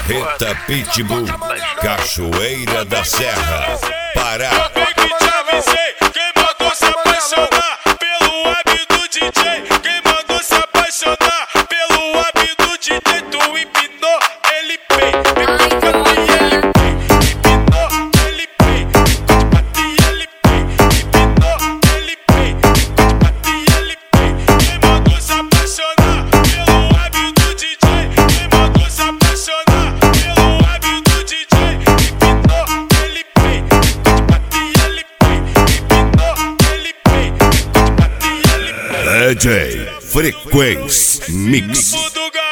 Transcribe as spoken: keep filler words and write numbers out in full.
Marreta Pitbull, Cachoeira da Serra, Pará. Eu que te avisei, quem mandou se apaixonar pelo hábito do D J? Quem mandou se apaixonar pelo hábito do D J? Tu empinou, ele pei, me e ele pei, empinou, ele pei, tu bate e ele pei, empinou, ele pei, tu bate e ele pei. Quem mandou se apaixonar pelo hábito do D J? Quem mandou se apaixonar pelo hábito do D J? Empinou, ele pei, tu bate e ele pei, empinou, ele pei, tu bate e ele pei. D J Frequência Mix. Do